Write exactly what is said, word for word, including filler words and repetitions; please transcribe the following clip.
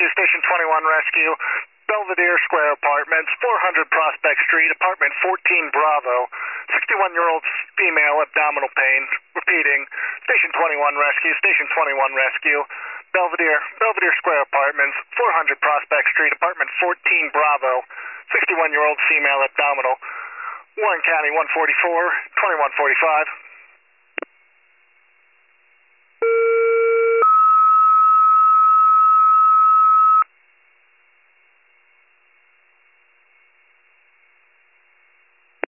Rescue, Station twenty-one Rescue, Belvedere Square Apartments, four hundred Prospect Street, Apartment fourteen Bravo, sixty-one-year-old female, abdominal pain. Repeating, Station twenty-one Rescue, Station twenty-one Rescue, Belvedere, Belvedere Square Apartments, four hundred Prospect Street, Apartment fourteen Bravo, sixty-one-year-old female, abdominal. Warren County one forty-four, twenty-one forty-five.